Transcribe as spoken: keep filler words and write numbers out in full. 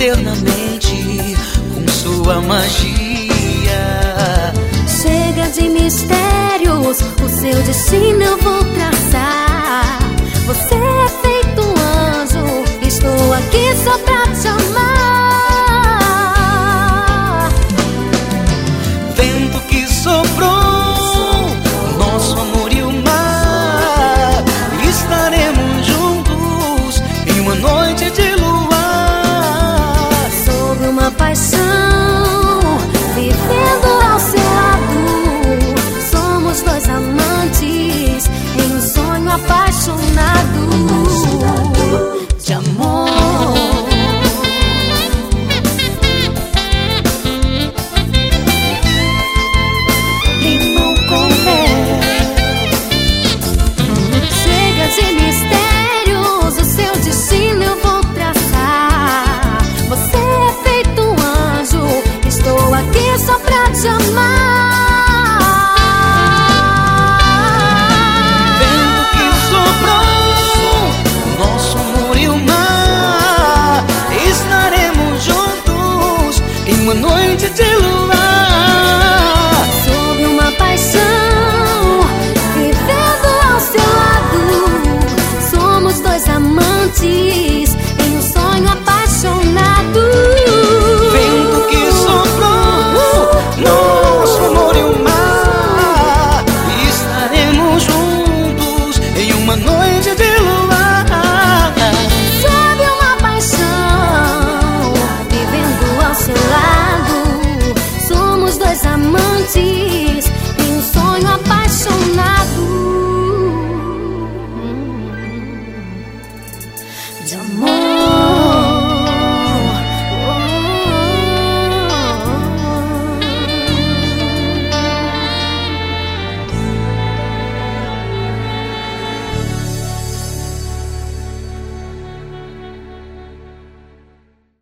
eternamente com sua magia. Chega de mistérios, o seu destino eu vou traçar. Você é feito um anjo, estou aqui só pra te amar. Vento que soprou, nosso amor e o mar, estaremos juntos em uma noite de luar. Sob uma paixão, vivendo ao seu lado, somos dois amantes em um sonho apaixonado de amor. Limão com mel. Chega de mistérios, o seu destino eu vou traçar. Você é feito um anjo, estou aqui só pra te amar. Vento que soprou, nosso amor e o mar, estaremos juntos em uma noite de luar.